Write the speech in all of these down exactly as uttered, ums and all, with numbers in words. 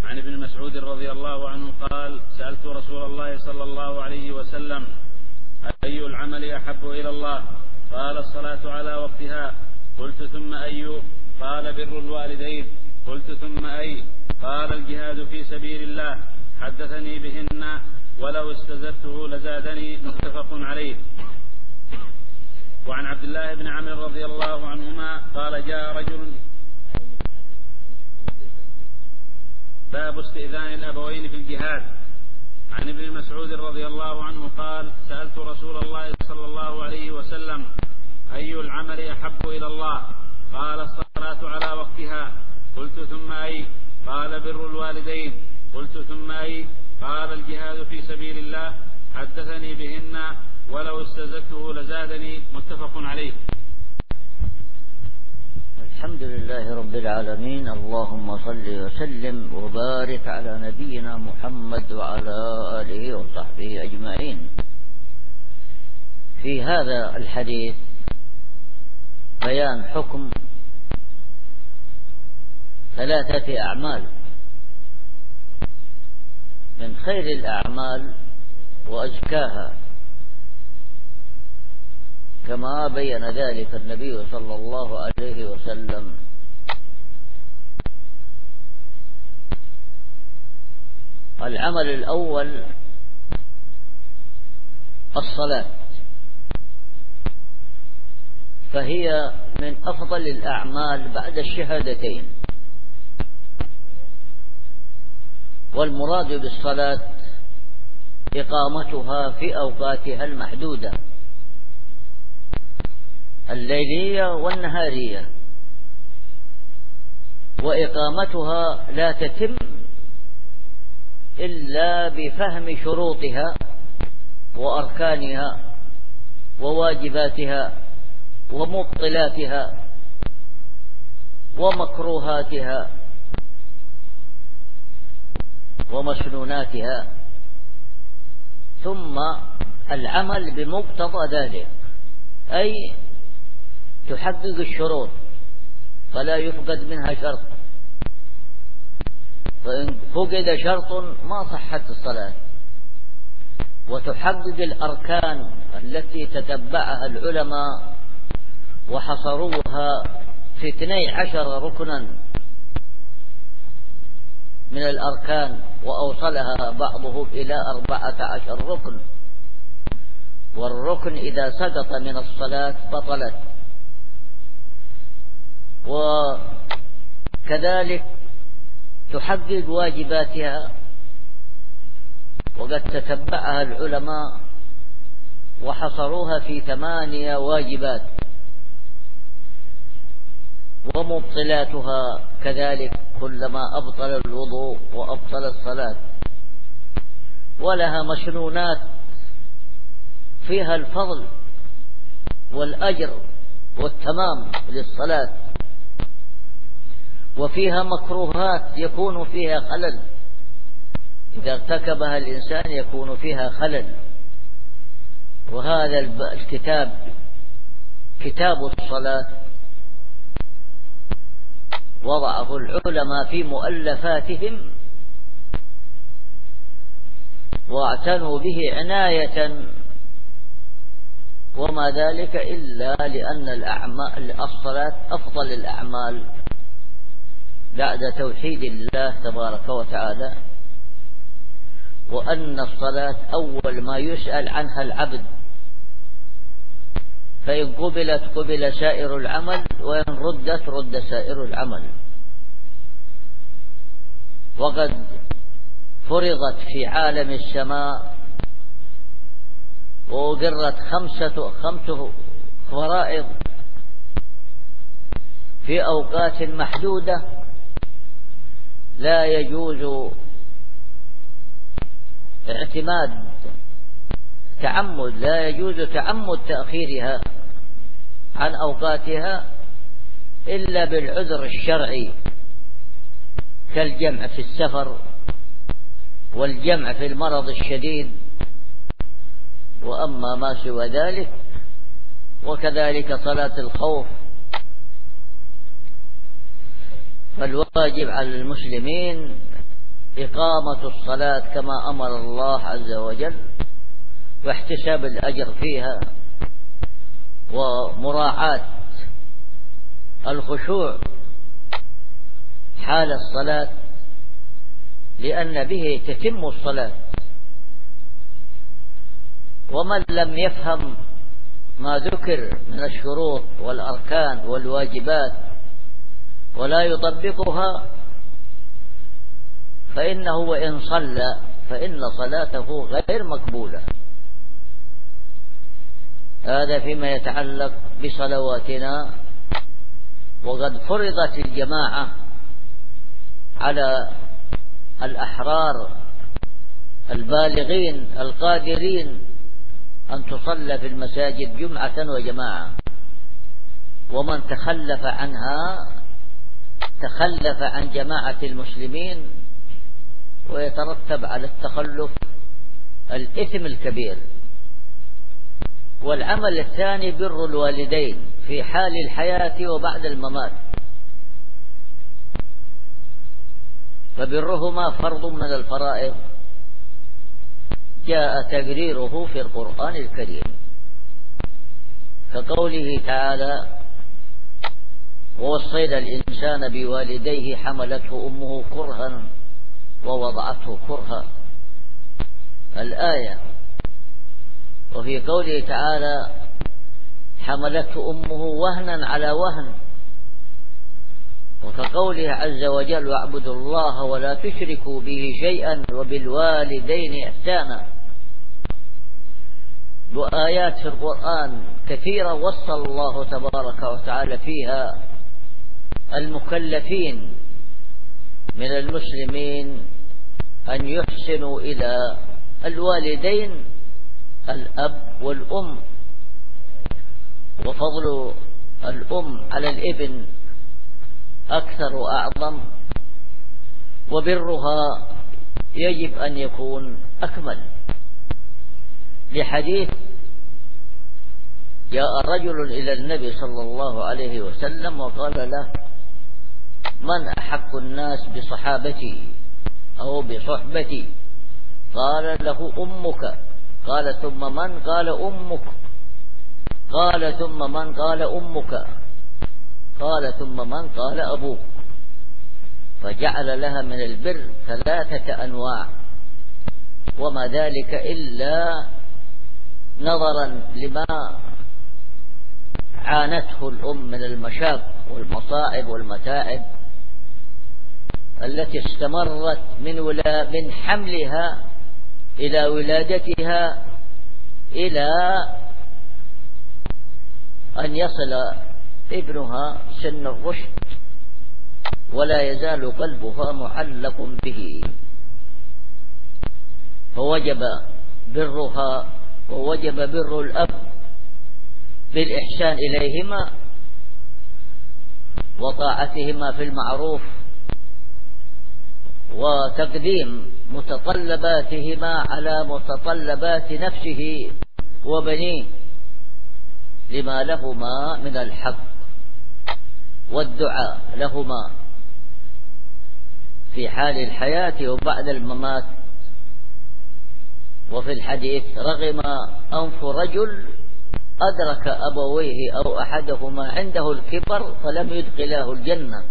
عن ابن مسعود رضي الله عنه قال سألت رسول الله صلى الله عليه وسلم أي العمل أحب إلى الله؟ قال الصلاة على وقتها. قلت ثم أي؟ قال بر الوالدين. قلت ثم أي؟ قال الجهاد في سبيل الله. حدثني بهن ولو استزدته لزادني. متفق عليه. وعن عبد الله بن عمرو رضي الله عنهما قال جاء رجل باب استئذان الأبوين في الجهاد. عن ابن مسعود رضي الله عنه قال سألت رسول الله صلى الله عليه وسلم أي العمل أحب إلى الله؟ قال الصلاة على وقتها. قلت ثم أي؟ قال بر الوالدين. قلت ثم أي؟ قال الجهاد في سبيل الله. حدثني بهن ولو استزدته لزادني. متفق عليه. الحمد لله رب العالمين. اللهم صل وسلم وبارك على نبينا محمد وعلى آله وصحبه أجمعين. في هذا الحديث بيان حكم ثلاثة أعمال من خير الأعمال وأزكاها، كما بين ذلك النبي صلى الله عليه وسلم. العمل الأول الصلاة، فهي من أفضل الأعمال بعد الشهادتين. والمراد بالصلاة إقامتها في أوقاتها المحدودة الليلية والنهارية، وإقامتها لا تتم إلا بفهم شروطها وأركانها وواجباتها ومبطلاتها ومكروهاتها ومسنوناتها، ثم العمل بمقتضى ذلك، أي تحقق الشروط فلا يفقد منها شرط، فإن فقد شرط ما صحت الصلاة. وتحقق الأركان التي تتبعها العلماء وحصروها في اثني عشر ركنا من الأركان، وأوصلها بعضهم إلى أربعة عشر ركن. والركن إذا سقط من الصلاة بطلت. وكذلك تحقق واجباتها، وقد تتبعها العلماء وحصروها في ثمانية واجبات. ومبطلاتها كذلك كلما أبطل الوضوء وأبطل الصلاة. ولها مسنونات فيها الفضل والأجر والتمام للصلاة، وفيها مكروهات يكون فيها خلل، إذا ارتكبها الإنسان يكون فيها خلل. وهذا الكتاب كتاب الصلاة وضعه العلماء في مؤلفاتهم واعتنوا به عناية، وما ذلك إلا لأن الأعمال الصلاة أفضل الأعمال بعد توحيد الله تبارك وتعالى، وأن الصلاة أول ما يسأل عنها العبد، فإن قبلت قبل سائر العمل، وإن ردت رد سائر العمل. وقد فرضت في عالم السماء وأقرت خمسة خمسة فرائض في أوقات محدودة لا يجوز اعتماد تعمد لا يجوز تعمد تأخيرها عن أوقاتها إلا بالعذر الشرعي، كالجمع في السفر والجمع في المرض الشديد. وأما ما سوى ذلك، وكذلك صلاة الخوف، فالواجب على المسلمين إقامة الصلاة كما أمر الله عز وجل واحتساب الأجر فيها ومراعاة الخشوع حال الصلاة، لأن به تتم الصلاة. ومن لم يفهم ما ذكر من الشروط والأركان والواجبات ولا يطبقها فإنه وإن صلى فإن صلاته غير مقبولة. هذا فيما يتعلق بصلواتنا. وقد فرضت الجماعة على الأحرار البالغين القادرين أن تصلى في المساجد جمعة وجماعة، ومن تخلف عنها تخلف عن جماعة المسلمين، ويترتب على التخلف الإثم الكبير. والعمل الثاني بر الوالدين في حال الحياة وبعد الممات، فبرهما فرض من الفرائض جاء تقريره في القرآن الكريم، كقوله تعالى: ووصينا الإنسان بوالديه حملته أمه كرها ووضعته كرها، الآية. وفي قوله تعالى: حملته أمه وهنا على وهن، وكقوله عز وجل: واعبدوا الله ولا تشركوا به شيئا وبالوالدين إحسانا. وآيات في القرآن كثيرة وصى الله تبارك وتعالى فيها المكلفين من المسلمين أن يحسنوا إلى الوالدين الأب والأم، وفضل الأم على الابن أكثر وأعظم، وبرها يجب أن يكون أكمل. لحديث: جاء رجل إلى النبي صلى الله عليه وسلم وقال له: من أحق الناس بصحابتي أو بصحبتي؟ قال له: أمك. قال: ثم من؟ قال: أمك. قال: ثم من؟ قال: أمك. قال: ثم من؟ قال: أبوك. فجعل لها من البر ثلاثة أنواع، وما ذلك إلا نظرا لما عانته الأم من المشاق والمصائب والمتاعب التي استمرت من ولا من حملها إلى ولادتها إلى أن يصل ابنها سن الرشد، ولا يزال قلبها معلق به. فوجب برها، ووجب بر الأب بالإحسان إليهما وطاعتهما في المعروف، وتقديم متطلباتهما على متطلبات نفسه وبنيه لما لهما من الحق، والدعاء لهما في حال الحياة وبعد الممات. وفي الحديث: رغم أنف رجل أدرك أبويه أو أحدهما عنده الكبر فلم يدخلاه الجنة،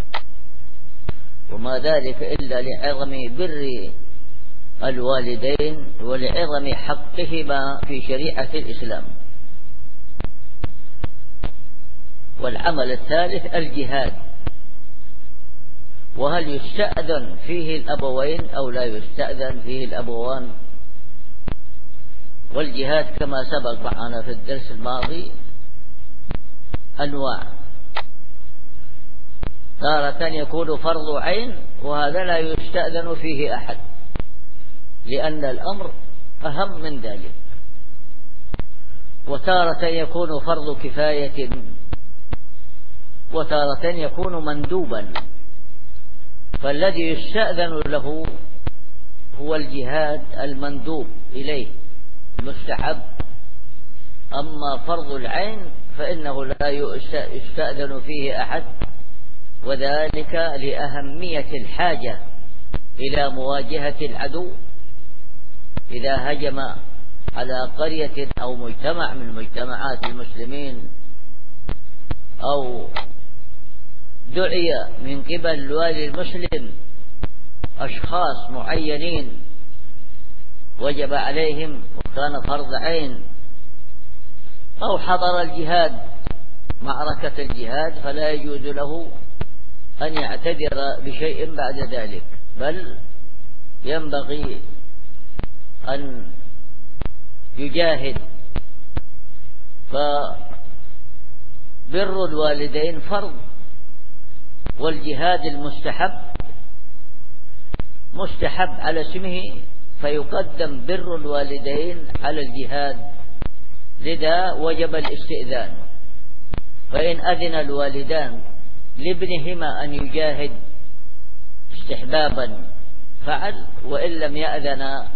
وما ذلك إلا لعظم بر الوالدين ولعظم حقهما في شريعة الإسلام. والعمل الثالث الجهاد، وهل يستأذن فيه الأبوين أو لا يستأذن فيه الأبوان؟ والجهاد كما سبق معنا في الدرس الماضي أنواع، تارة يكون فرض عين وهذا لا يستأذن فيه أحد لأن الأمر أهم من ذلك، وتارة يكون فرض كفاية، وتارة يكون مندوبا. فالذي يستأذن له هو الجهاد المندوب إليه مستحب، أما فرض العين فإنه لا يستأذن فيه أحد، وذلك لأهمية الحاجة إلى مواجهة العدو إذا هجم على قرية أو مجتمع من مجتمعات المسلمين، أو دعي من قبل الوالي المسلم أشخاص معينين وجب عليهم وكان فرض عين، أو حضر الجهاد معركة الجهاد، فلا يجوز له أن يعتذر بشيء بعد ذلك، بل ينبغي أن يجاهد. فبر الوالدين فرض، والجهاد المستحب مستحب على اسمه، فيقدم بر الوالدين على الجهاد، لذا وجب الاستئذان. فإن أذن الوالدان لابنهما أن يجاهد استحبابا فعل، وإن لم يأذنا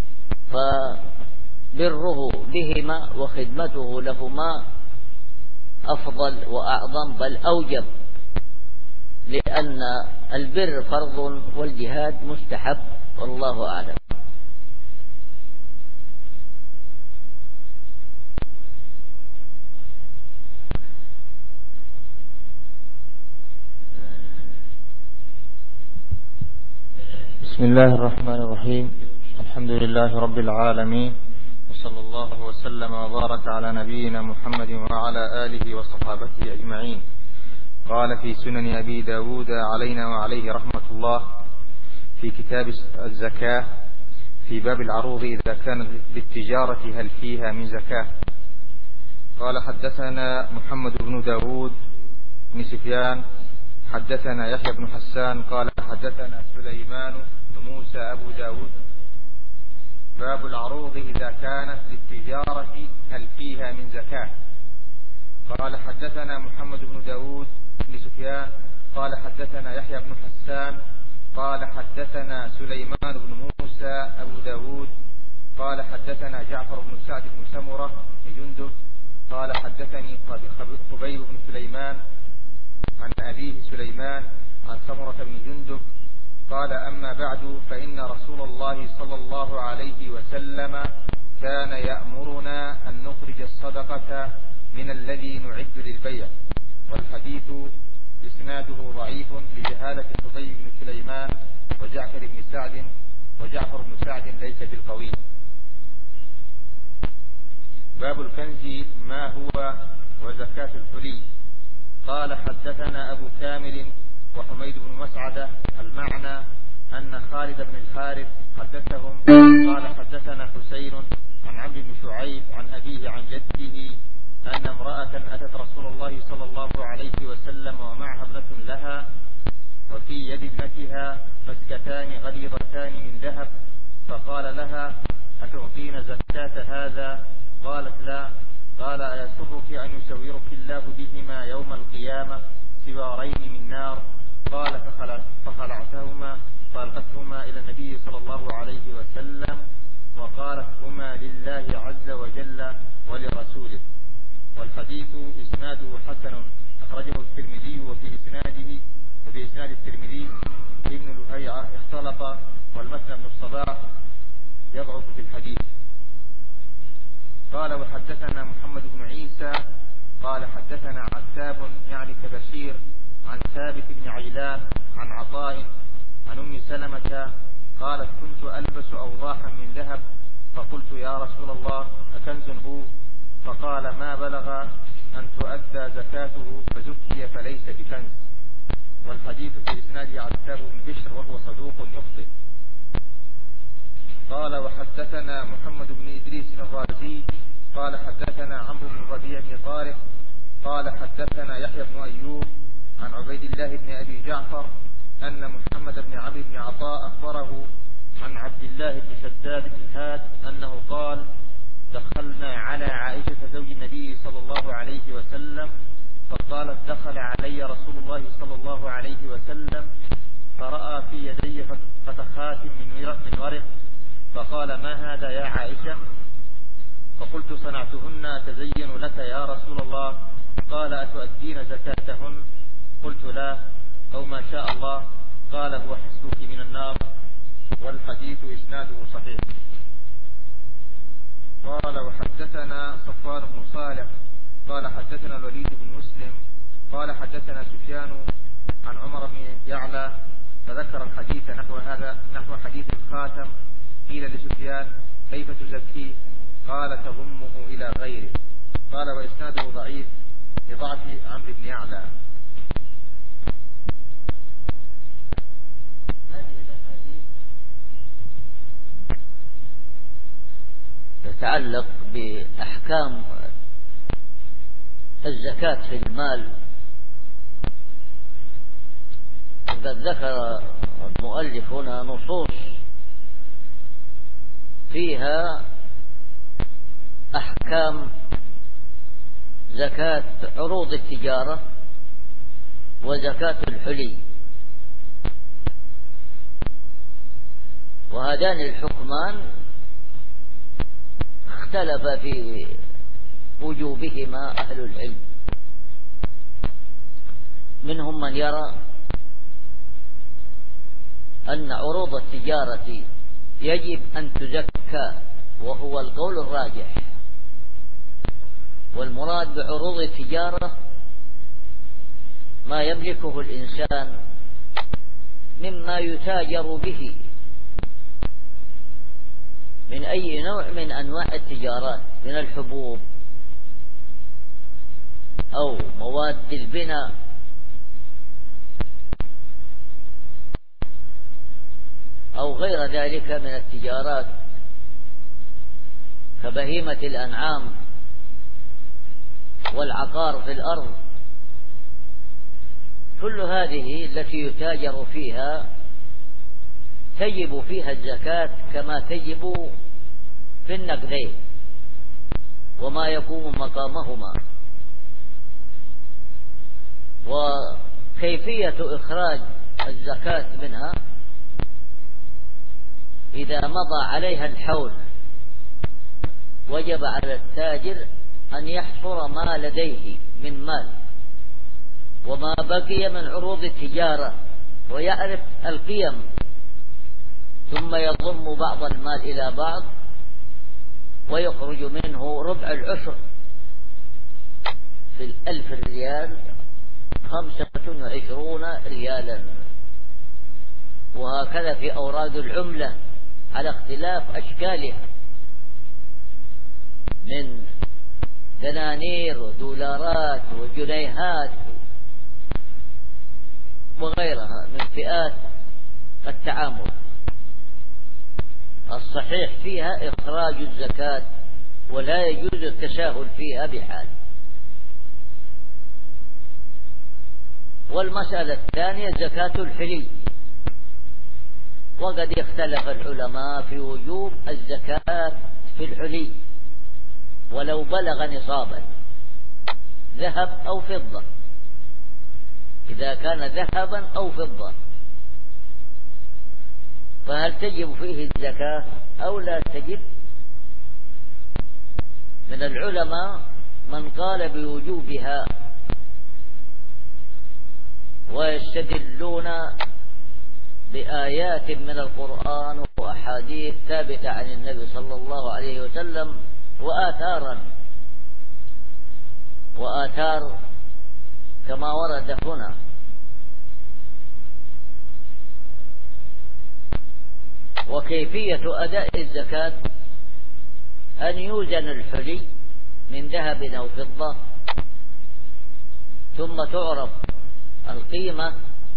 فبره بهما وخدمته لهما أفضل وأعظم بل أوجب، لأن البر فرض والجهاد مستحب، والله أعلم. بسم الله الرحمن الرحيم. الحمد لله رب العالمين، وصلى الله وسلم وبارك على نبينا محمد وعلى آله وصحابته أجمعين. قال في سنن أبي داود علينا وعليه رحمة الله في كتاب الزكاة في باب العروض إذا كانت بالتجارة هل فيها من زكاة. قال حدثنا محمد بن داود بن سفيان حدثنا يحيى بن حسان قال حدثنا سليمان بن موسى أبو داود باب العروض إذا كانت للتجارة هل فيها من زكاة. قال حدثنا محمد بن داود بن سفيان قال حدثنا يحيى بن حسان قال حدثنا سليمان بن موسى أبو داود قال حدثنا جعفر بن سعد بن سمرة بن جندب قال حدثني خبيب بن سليمان عن أبيه سليمان عن سمرة بن جندب قال أما بعد فإن رسول الله صلى الله عليه وسلم كان يأمرنا أن نخرج الصدقة من الذي نعد للبيع. والحديث إسناده ضعيف لجهالة خبيب بن سليمان وجعفر بن سعد وجعفر بن سعد ليس بالقوي. باب الكنز ما هو وزكاة الحلي. قال حدثنا أبو كامل وحميد بن مسعدة المعنى أن خالد بن الحارث حدثهم قال حدثنا حسين عن عمرو بن شعيب عن أبيه عن جده أن امرأة أتت رسول الله صلى الله عليه وسلم ومعها ابنة لها وفي يد ابنتها مسكتان غليظتان من ذهب، فقال لها أتعطين زكاة هذا؟ قالت لا. قال أيسرك أن يسورك الله بهما يوم القيامة سوارين من نار؟ قال فخلعتهما فألقتهما إلى النبي صلى الله عليه وسلم وقالت هما لله عز وجل ولرسوله. والحديث إسناده حسن أخرجه الترمذي وفي إسناده وفي إسناد الترمذي ابن لهيعة اختلط والمثنى بن الصباح يضعف في الحديث. قال وحدثنا محمد بن عيسى قال حدثنا عتاب يعني كبشير عن ثابت بن عيلان عن عطاء عن أم سلمة قالت كنت ألبس أوضاحا من ذهب فقلت يا رسول الله أكنز هو؟ فقال ما بلغ أن تؤدى زكاته فزكي فليس بكنز. والحديث في إسناده عتاب بن بشر وهو صدوق يخطئ. قال وحدثنا محمد بن إدريس الرازي قال حدثنا عمرو بن ربيع بن طارق قال حدثنا يحيى بن أيوب عن عبيد الله بن أبي جعفر أن محمد بن عمرو بن عطاء أخبره عن عبد الله بن شداد بن هاد أنه قال دخلنا على عائشة زوج النبي صلى الله عليه وسلم فقالت دخل علي رسول الله صلى الله عليه وسلم فرأى في يدي فتخات من ورق فقال ما هذا يا عائشة؟ فقلت صنعتهن أتزين لك يا رسول الله؟ قال أتؤدين زكاتهن؟ قلت لا أو ما شاء الله. قال هو حسبك من النار والحديث إسناده صحيح. قال وحدثنا صفوان بن صالح قال حدثنا الوليد بن مسلم قال حدثنا سفيان عن عمر بن يعلى فذكر الحديث نحو هذا نحو حديث الخاتم. قيل لسفيان كيف تزكيه؟ قال تضمه إلى غيره. قال وإسناده ضعيف لضعف عمرو بن يعلى. تتعلق بأحكام الزكاة في المال. وقد ذكر المؤلف هنا نصوص فيها أحكام زكاة عروض التجارة وزكاة الحلي، وهذان الحكمان اختلف في وجوبهما أهل العلم. منهم من يرى أن عروض التجارة يجب أن تزكى، وهو القول الراجح. والمراد بعروض التجارة ما يملكه الإنسان مما يتاجر به من أي نوع من أنواع التجارات، من الحبوب أو مواد البناء أو غير ذلك من التجارات كبهيمة الأنعام والعقار في الأرض. كل هذه التي يتاجر فيها تجب فيها الزكاة كما تجب في النقدين وما يقوم مقامهما. وكيفية إخراج الزكاة منها إذا مضى عليها الحول وجب على التاجر أن يحصر ما لديه من مال وما بقي من عروض التجارة ويعرف القيم، ثم يضم بعض المال إلى بعض ويخرج منه ربع العشر في الألف ريال خمسة وعشرون ريالا. وهكذا في أوراق العملة على اختلاف أشكالها من دنانير ودولارات وجنيهات وغيرها من فئات التعامل. الصحيح فيها إخراج الزكاة ولا يجوز التساهل فيها بحال. والمسألة الثانية زكاة الحلي، وقد اختلف العلماء في وجوب الزكاة في الحلي ولو بلغ نصابا ذهب أو فضة، إذا كان ذهبا أو فضة فهل تجب فيه الزكاة أو لا تجب؟ من العلماء من قال بوجوبها ويستدلون بآيات من القرآن وأحاديث ثابتة عن النبي صلى الله عليه وسلم وآثارا وآثار كما ورد هنا. وكيفية أداء الزكاة أن يوزن الحلي من ذهب أو فضة ثم تعرف القيمة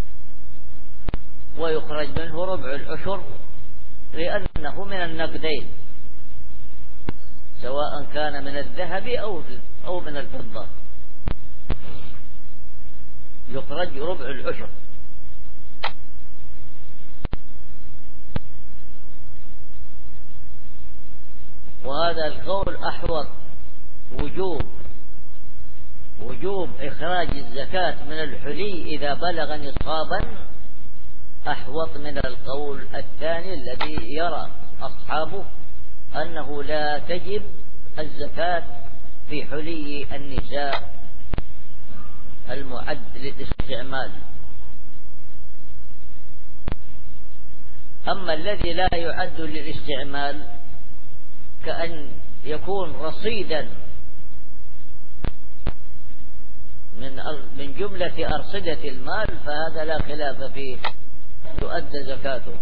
ويخرج منه ربع العشر لأنه من النقدين سواء كان من الذهب أو أو من الفضة، يخرج ربع العشر. وهذا القول أحوط وجوب وجوب إخراج الزكاة من الحلي إذا بلغ نصابا أحوط من القول الثاني الذي يرى أصحابه أنه لا تجب الزكاة في حلي النساء المعد للاستعمال. أما الذي لا يعد للاستعمال كأن يكون رصيدا من من جملة أرصدة المال فهذا لا خلاف فيه، تؤدى زكاته.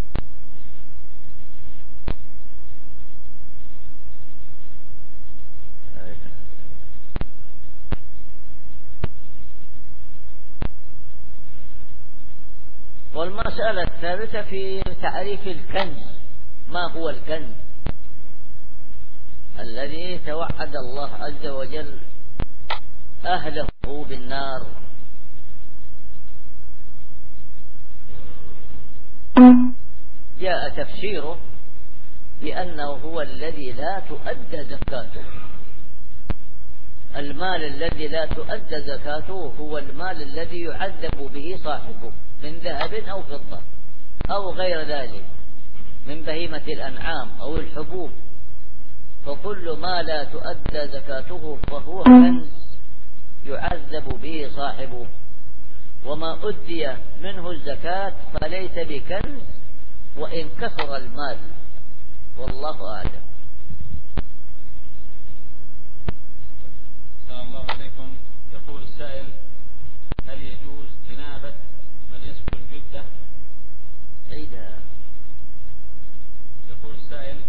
والمسألة الثالثة في تعريف الكنز. ما هو الكنز الذي توعد الله عز وجل أهله بالنار؟ جاء تفسيره بأنه هو الذي لا تؤدى زكاته. المال الذي لا تؤدى زكاته هو المال الذي يعذب به صاحبه من ذهب أو فضة أو غير ذلك من بهيمة الأنعام أو الحبوب. فكل ما لا تؤدى زكاته فهو كنز يعذب به صاحبه، وما أدي منه الزكاة فليس بكنز وإن كثر المال، والله أعلم. السلام الله عليكم. يقول السائل: هل يجوز إنابة من يسكن جدة؟ عيدها. يقول السائل: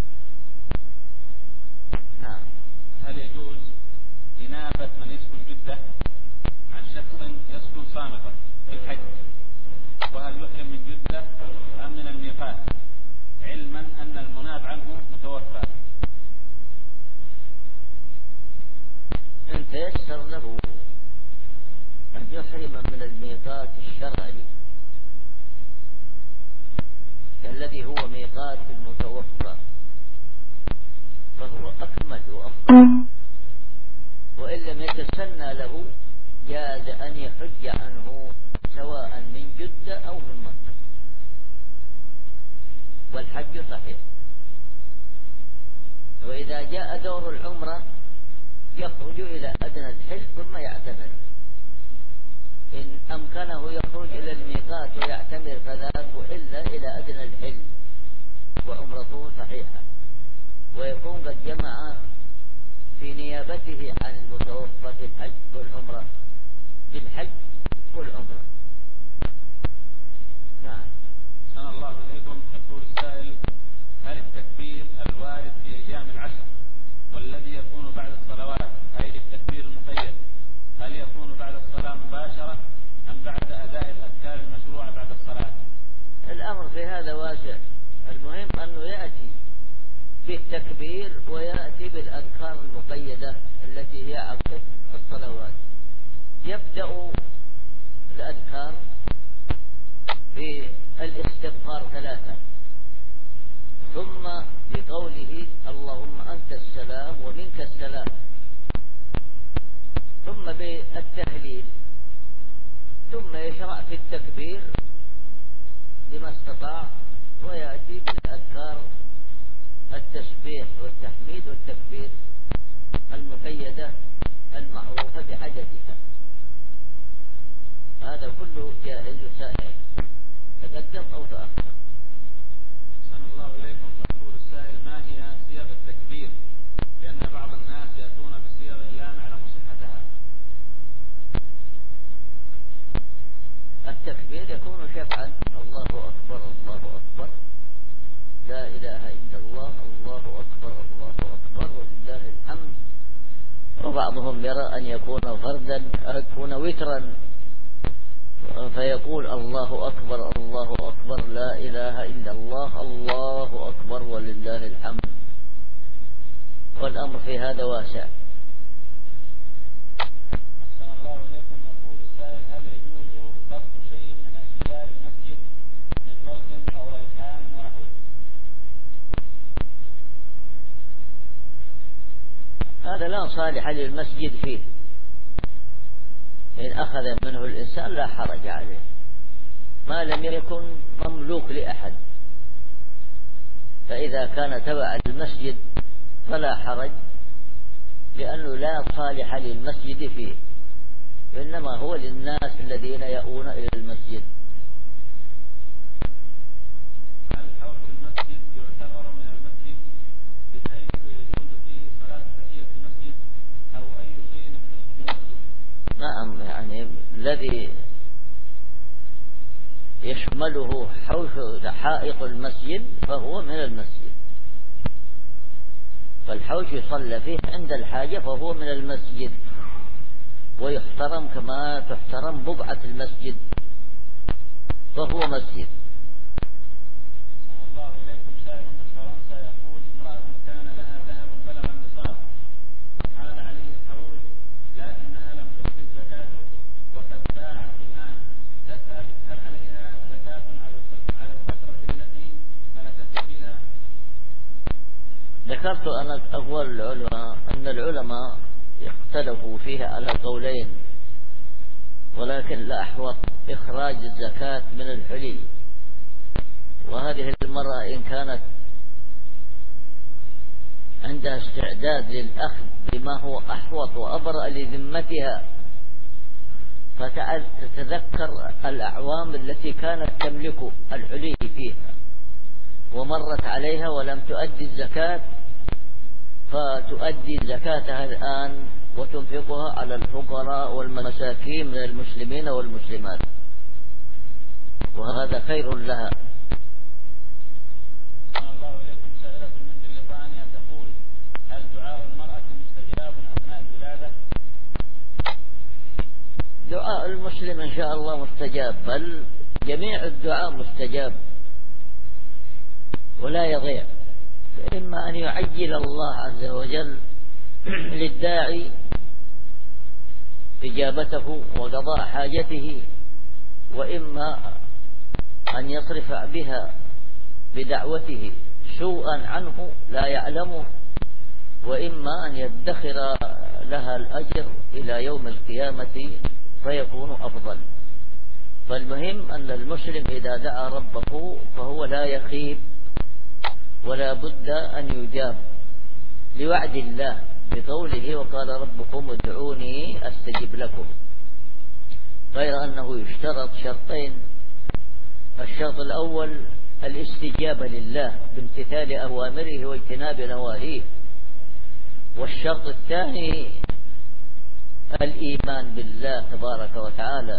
نعم. هل يجوز إنابة من يسكن جدة عن شخص يسكن صامتا في الحج؟ وهل يحرم من جدة أم من الميقات، علما أن المناب عنه متوفى؟ إن تيسر له أن يحرم من الميقات الشرعي الذي هو ميقات المتوفى فهو أكمل وأفضل، وإن لم يتسنى له جاز أن يحج عنه سواء من جدة أو من مكة، والحج صحيح. وإذا جاء دور العمرة يخرج إلى أدنى الحل ثم يعتمر، إن أمكنه يخرج إلى الميقات ويعتمر فذاك، وإلا إلى أدنى الحل وعمرته صحيحة، ويكون قد جمع في نيابته عن المتوفى في الحج والعمرة، في الحج والعمرة. نعم. أحسن الله إليكم. يقول السائل: هل التكبير الوارد في أيام العشر والذي يكون بعد الصلوات، أي التكبير المقيد، هل يكون بعد الصلاة مباشرة أم بعد أداء الأذكار المشروعة بعد الصلاة؟ الأمر في هذا واسع، المهم أنه يأتي بالتكبير ويأتي بالأذكار المقيدة التي هي عقب الصلوات. يبدأ الأذكار بالاستغفار ثلاثة، ثم بقوله اللهم أنت السلام ومنك السلام، ثم بالتهليل، ثم يشرع في التكبير بما استطاع، ويأتي بالأذكار التسبيح والتحميد والتكبير المقيدة المعروفة بعددها. هذا كله جائز سائغ، تقدم أو تأخر. أحسن الله إليكم. يقول السائل: ما هي صيغ التكبير؟ لأن بعض الناس يأتون بصيغ لا نعلم صحتها. التكبير يكون شفعا: الله أكبر الله أكبر، لا إله إلا الله، الله أكبر الله أكبر ولله الحمد. وبعضهم يرى أن يكون فردا أو يكون وترا، فيقول الله أكبر الله أكبر لا إله إلا الله، الله أكبر ولله الحمد. والأمر في هذا واسع. أحسن الله إليكم. يقول السائل: هل يجوز قصد شيء من أشياء المسجد من ورد أو ريحان ونحوه؟ هذا لا صالح للمسجد فيه، إن أخذ منه الإنسان لا حرج عليه ما لم يكن مملوك لأحد، فإذا كان تبع المسجد فلا حرج، لأنه لا صالح للمسجد فيه، إنما هو للناس الذين يأون إلى المسجد. يشمله حوش حائط المسجد فهو من المسجد، فالحوش يصلى فيه عند الحاجة فهو من المسجد، ويحترم كما تحترم بقعة المسجد، فهو مسجد. الله إليكم. سائل من فرنسا يقول: امرأة كان لها ذهب بلغ النصاب وحال عليه الحول لكنها لم تخرج زكاته وقد باعت الآن، تسأل هل عليها زكاة على الفترة التي ملكته فيها؟ ذكرت أنا أقوال العلماء أن العلماء اختلفوا فيها على قولين، ولكن لا أحوط إخراج الزكاة من الحلي. وهذه المرأة إن كانت عندها استعداد للأخذ بما هو أحوط وأبرأ لذمتها، فتتذكر الأعوام التي كانت تملك الحلي فيها ومرت عليها ولم تؤدي الزكاة، فتؤدي زكاتها الآن وتنفقها على الفقراء والمساكين من المسلمين والمسلمات، وهذا خير لها. الله إليكم. سائلة من بريطانيا تقول: هل دعاء المرأة مستجاب أثناء الولادة؟ دعاء المسلم إن شاء الله مستجاب، بل جميع الدعاء مستجاب ولا يضيع، فإما أن يعجل الله عز وجل للداعي إجابته وقضاء حاجته، وإما أن يصرف بها بدعوته سوءا عنه لا يعلمه، وإما أن يدخر لها الأجر إلى يوم القيامة فيكون أفضل. فالمهم أن المسلم إذا دعا ربه فهو لا يخيب ولا بد أن يجاب لوعد الله بقوله: وقال ربكم ادعوني أستجب لكم، غير أنه يشترط شرطين: الشرط الأول الاستجابة لله بامتثال أوامره واجتناب نواهيه، والشرط الثاني الإيمان بالله تبارك وتعالى،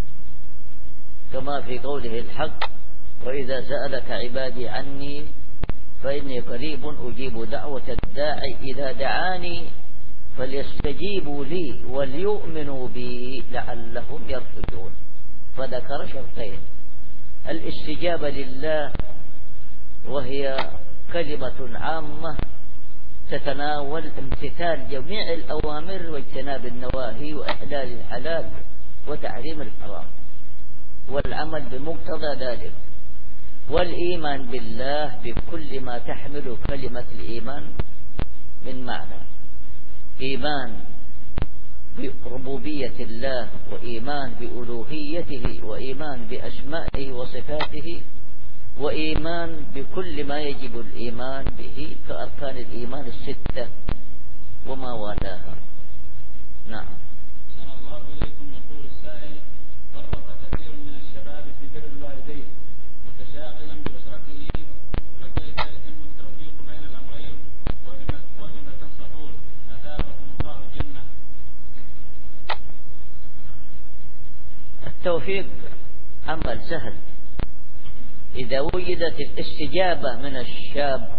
كما في قوله الحق: وإذا سألك عبادي عني فإني قريب أجيب دعوة الداعي إذا دعاني فليستجيبوا لي وليؤمنوا بي لعلهم يرشدون. فذكر شرطين: الاستجابة لله وهي كلمة عامة تتناول امتثال جميع الأوامر واجتناب النواهي وإحلال الحلال وتحريم الحرام والعمل بمقتضى ذلك، والإيمان بالله بكل ما تحمل كلمة الإيمان من معنى: إيمان بربوبية الله، وإيمان بألوهيته، وإيمان بأسمائه وصفاته، وإيمان بكل ما يجب الإيمان به كأركان الإيمان الستة وما والاها. نعم. أحسن الله إليكم. يقول السائل: فرط كثير من الشباب في بر الوالدين متشاغلا بأسرته، فكيف يتم التوفيق بين الأمرين وبما تنصحون؟ أثابكم الله جنة. التوفيق عمل سهل إذا وجدت الاستجابة من الشاب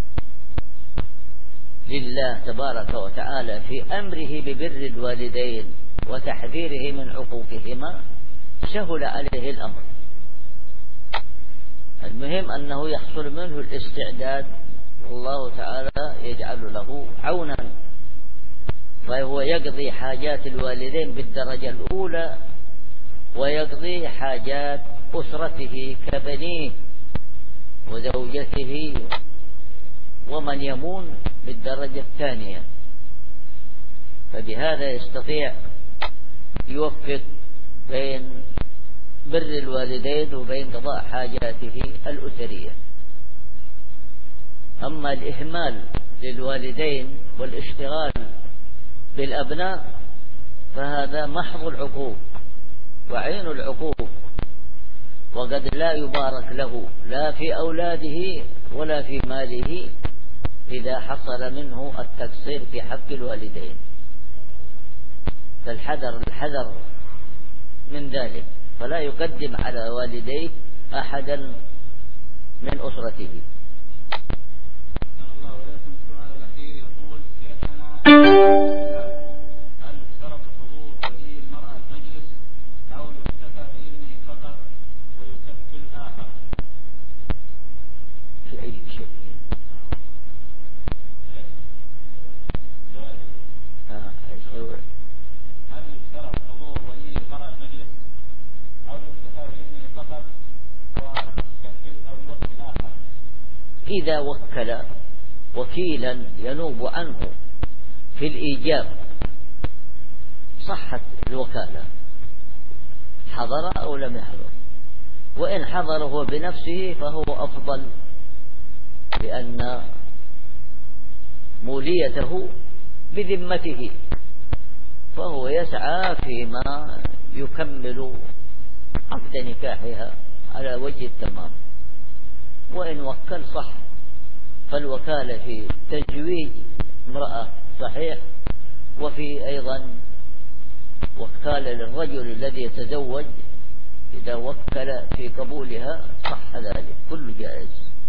لله تبارك وتعالى في أمره ببر الوالدين وتحذيره من عقوقهما سهل عليه الأمر. المهم أنه يحصل منه الاستعداد، والله تعالى يجعل له عونا، فهو يقضي حاجات الوالدين بالدرجة الأولى، ويقضي حاجات أسرته كبنيه وزوجته ومن يمون بالدرجة الثانية، فبهذا يستطيع يوفق بين بر الوالدين وبين قضاء حاجاته الأسرية. أما الإهمال للوالدين والاشتغال بالأبناء فهذا محض العقوق وعين العقوق، وقد لا يبارك له لا في أولاده ولا في ماله إذا حصل منه التقصير في حق الوالدين. فالحذر الحذر من ذلك، فلا يقدم على والديه أحدا من أسرته. الله إليكم. السؤال الأخير يقول: شيخنا، هل يشترط حضور ولي المرأة المجلس أو يكتفى بإذنه فقط ويكفي الآخر؟ في أي شيء؟ هل يشترط حضور ولي المرأة المجلس أو يكتفى بإذنه فقط ويكفي أو يكفي الآخر؟ إذا وكل وكيلا ينوب عنه في الإيجاب صحت الوكالة، حضر أو لم يحضر. وإن حضر هو بنفسه فهو أفضل، لأن موليته بذمته، فهو يسعى فيما يكمل عقد نكاحها على وجه التمام. وإن وكل صح، فالوكالة في تزويج امرأة صحيح، وفي أيضا وكالة للرجل الذي يتزوج إذا وكل في قبولها صح ذلك، كل جائز.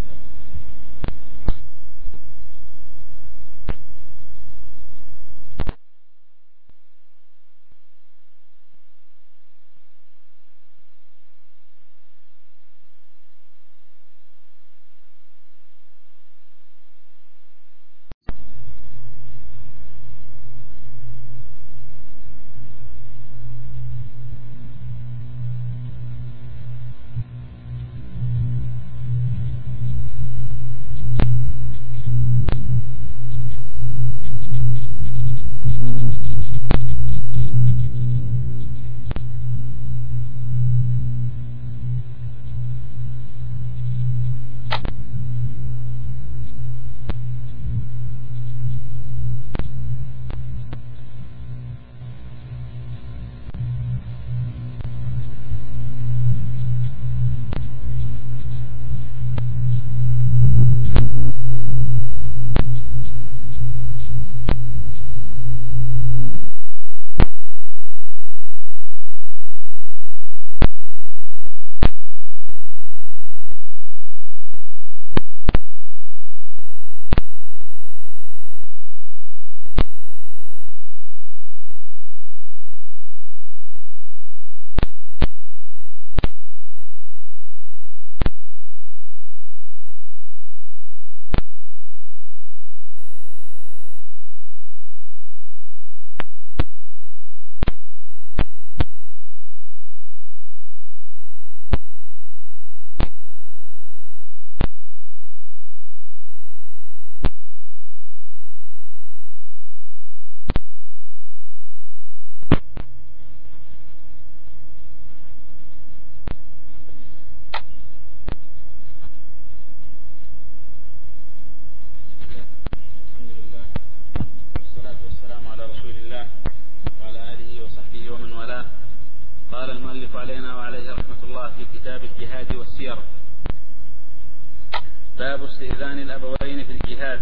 باب استئذان الأبوين في الجهاد.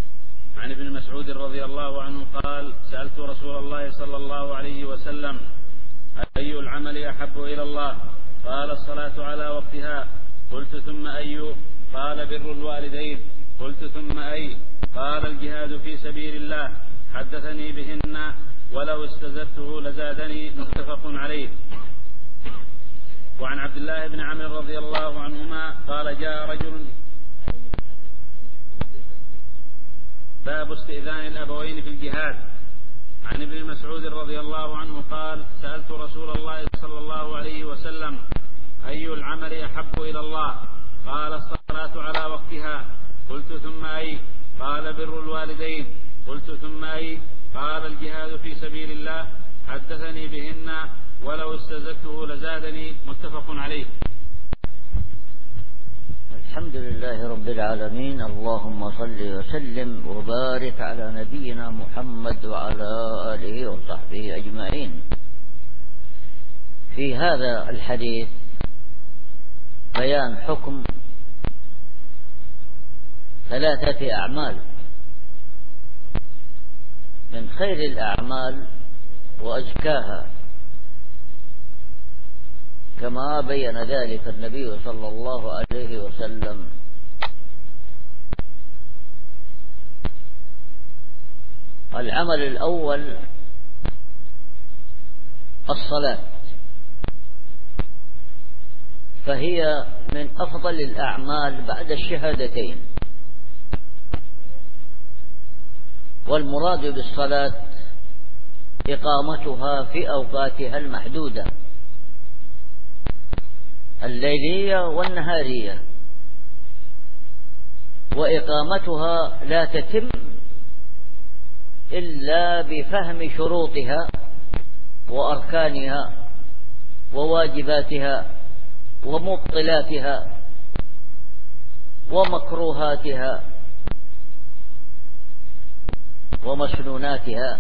عن ابن مسعود رضي الله عنه قال: سألت رسول الله صلى الله عليه وسلم: أي العمل أحب إلى الله؟ قال: الصلاة على وقتها. قلت: ثم أي؟ قال: بر الوالدين. قلت: ثم أي؟ قال: الجهاد في سبيل الله. حدثني بهن ولو استزدته لزادني. متفق عليه. وعن عبد الله بن عمرو رضي الله عنهما قال: جاء رجل. باب استئذان الأبوين في الجهاد. عن ابن مسعود رضي الله عنه قال: سألت رسول الله صلى الله عليه وسلم: أي العمل أحب إلى الله؟ قال: الصلاة على وقتها. قلت: ثم أي؟ قال: بر الوالدين. قلت: ثم أي؟ قال: الجهاد في سبيل الله. حدثني بهن ولو استزدته لزادني. متفق عليه. الحمد لله رب العالمين، اللهم صل وسلم وبارك على نبينا محمد وعلى آله وصحبه أجمعين. في هذا الحديث بيان حكم ثلاثة أعمال من خير الأعمال وأزكاها، كما بين ذلك النبي صلى الله عليه وسلم. العمل الأول الصلاة، فهي من أفضل الأعمال بعد الشهادتين. والمراد بالصلاة إقامتها في أوقاتها المحدودة الليلية والنهارية، وإقامتها لا تتم إلا بفهم شروطها وأركانها وواجباتها ومبطلاتها ومكروهاتها ومسنوناتها،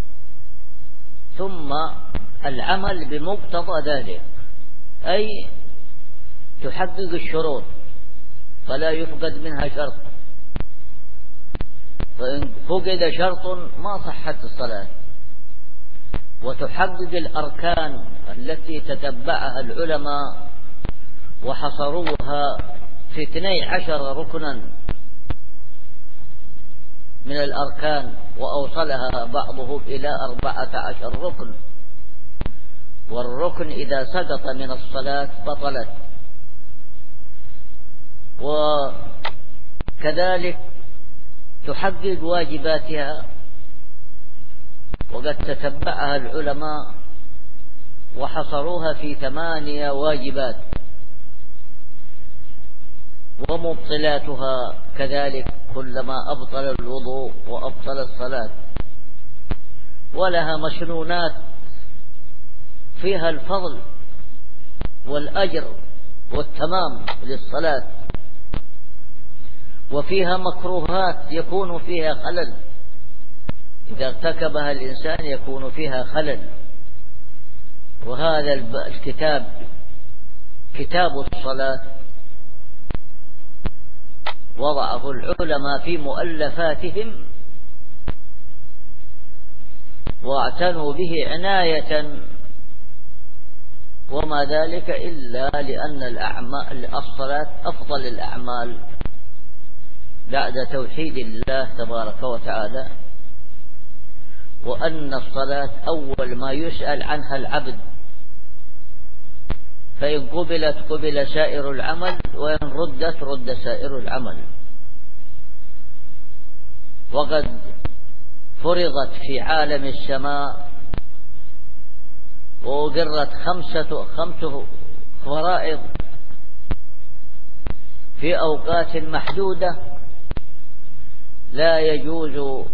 ثم العمل بمقتضى ذلك، أي تحقق الشروط فلا يفقد منها شرط، فإن فقد شرط ما صحت الصلاة. وتحقق الأركان التي تتبعها العلماء وحصروها في اثني عشر ركنا من الأركان، وأوصلها بعضهم إلى أربعة عشر ركن. والركن إذا سقط من الصلاة بطلت. وكذلك تحقق واجباتها، وقد تتبعها العلماء وحصروها في ثمانية واجبات. ومبطلاتها كذلك كلما أبطل الوضوء وأبطل الصلاة. ولها مسنونات فيها الفضل والأجر والتمام للصلاة، وفيها مكروهات يكون فيها خلل، إذا ارتكبها الإنسان يكون فيها خلل. وهذا الكتاب كتاب الصلاة وضعه العلماء في مؤلفاتهم واعتنوا به عناية، وما ذلك إلا لأن الأعمال الصلاة أفضل الأعمال بعد توحيد الله تبارك وتعالى، وأن الصلاة أول ما يسأل عنها العبد، فإن قبلت قبل سائر العمل، وإن ردت رد سائر العمل. وقد فرضت في عالم السماء وأقرت خمسة خمسة فرائض في أوقات محدودة لا يجوز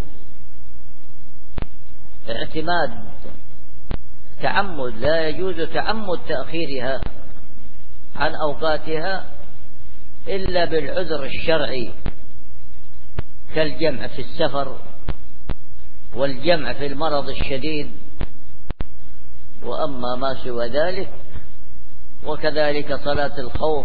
اعتماد تعمد لا يجوز تعمد تأخيرها عن أوقاتها إلا بالعذر الشرعي، كالجمع في السفر والجمع في المرض الشديد. وأما ما سوى ذلك، وكذلك صلاة الخوف،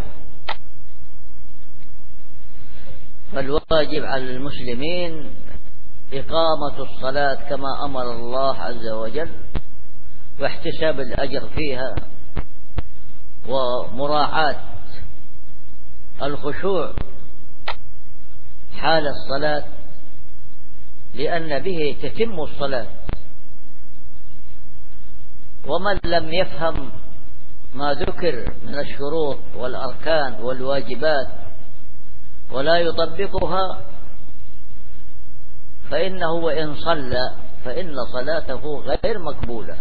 فالواجب على المسلمين إقامة الصلاة كما أمر الله عز وجل، واحتساب الأجر فيها، ومراعاة الخشوع حال الصلاة، لأن به تتم الصلاة. ومن لم يفهم ما ذكر من الشروط والأركان والواجبات ولا يطبقها، فإنه وإن صلى فإن صلاته غير مقبولة.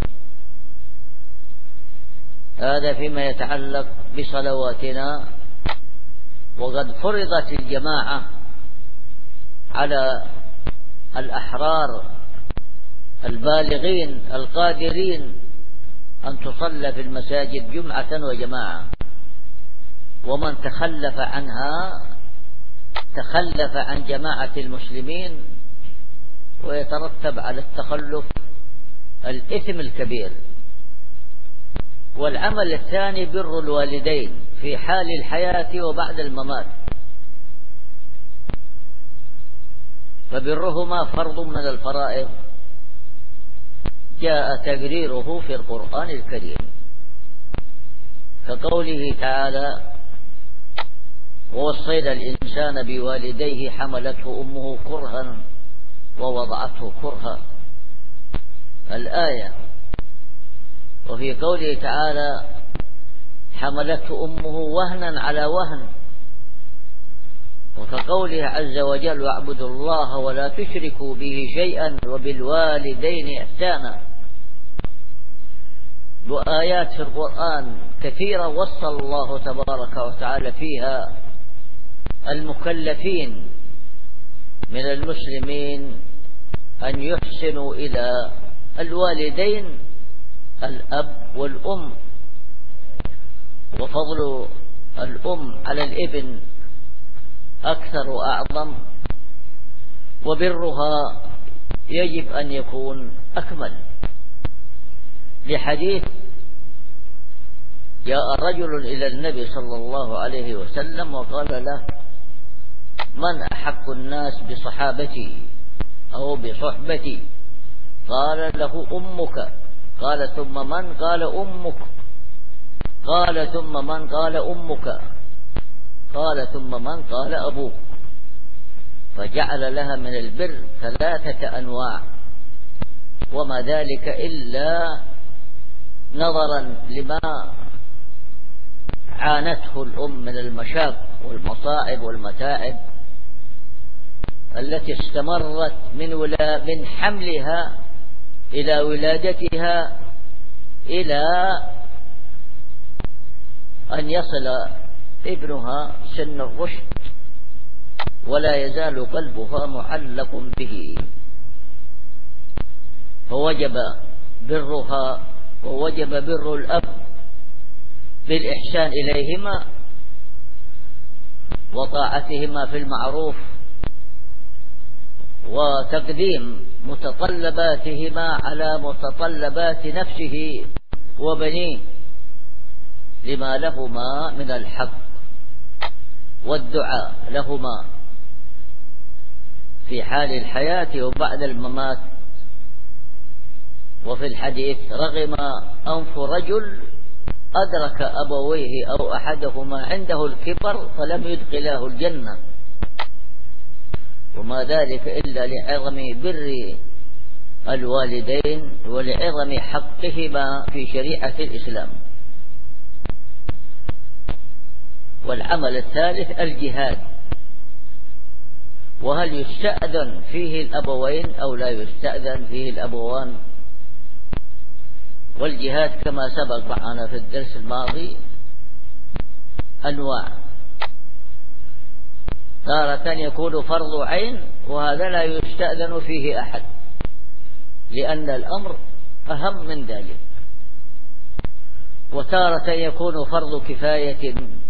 هذا فيما يتعلق بصلواتنا. وقد فرضت الجماعة على الأحرار البالغين القادرين أن تصلى في المساجد جمعة وجماعة، ومن تخلف عنها تخلف عن جماعة المسلمين، ويترتب على التخلف الإثم الكبير. والعمل الثاني بر الوالدين في حال الحياة وبعد الممات، فبرهما فرض من الفرائض جاء تقريره في القرآن الكريم، كقوله تعالى: ووصينا الإنسان بوالديه حملته أمه كرها ووضعته كرها، الآية. وفي قوله تعالى: حملته أمه وهنا على وهن، وكقوله عز وجل: واعبدوا الله ولا تشركوا به شيئا وبالوالدين إحسانا. وآيات في القرآن كثيرة وصى الله تبارك وتعالى فيها المكلفين من المسلمين أن يحسنوا إلى الوالدين الأب والأم، وفضل الأم على الابن أكثر وأعظم، وبرها يجب أن يكون أكمل، لحديث: جاء رجل إلى النبي صلى الله عليه وسلم وقال له: من أحق الناس بصحابتي أو بصحبتي؟ قال له: أمك. قال: ثم من؟ قال: أمك. قال: ثم من؟ قال: أمك. قال: ثم من؟ قال: أبوك. فجعل لها من البر ثلاثة أنواع، وما ذلك إلا نظرا لما عانته الأم من المشاق والمصائب والمتاعب التي استمرت من ولا من حملها إلى ولادتها إلى أن يصل ابنها سن الرشد، ولا يزال قلبها معلق به، فوجب برها ووجب بر الأب بالإحسان إليهما وطاعتهما في المعروف وتقديم متطلباتهما على متطلبات نفسه وبنيه لما لهما من الحق، والدعاء لهما في حال الحياة وبعد الممات. وفي الحديث: رغم أنف رجل أدرك أبويه أو أحدهما عنده الكبر فلم يدخلاه الجنة، وما ذلك إلا لعظم بر الوالدين ولعظم حقهما في شريعة الإسلام. والعمل الثالث الجهاد، وهل يستأذن فيه الأبوين أو لا يستأذن فيه الأبوان؟ والجهاد كما سبق معنا في الدرس الماضي أنواع، تارة يكون فرض عين وهذا لا يستأذن فيه أحد لأن الأمر أهم من ذلك، وتارة يكون فرض كفاية،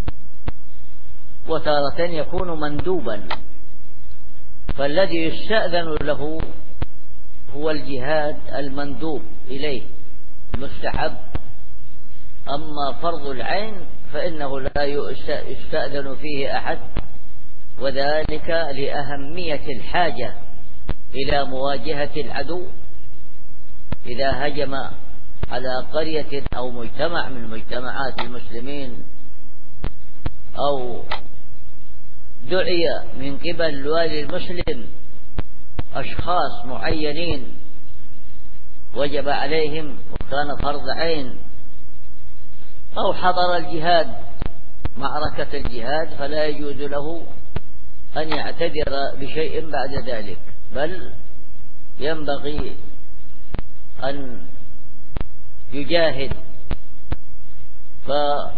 وتارة يكون مندوبا، فالذي يستأذن له هو الجهاد المندوب إليه مستحب. أما فرض العين فإنه لا يستأذن فيه أحد، وذلك لأهمية الحاجة إلى مواجهة العدو إذا هجم على قرية أو مجتمع من مجتمعات المسلمين، أو دعي من قبل الوالي المسلم أشخاص معينين وجب عليهم وكان فرض عين، أو حضر الجهاد معركة الجهاد فلا يجوز له أن يعتذر بشيء بعد ذلك، بل ينبغي أن يجاهد. فبر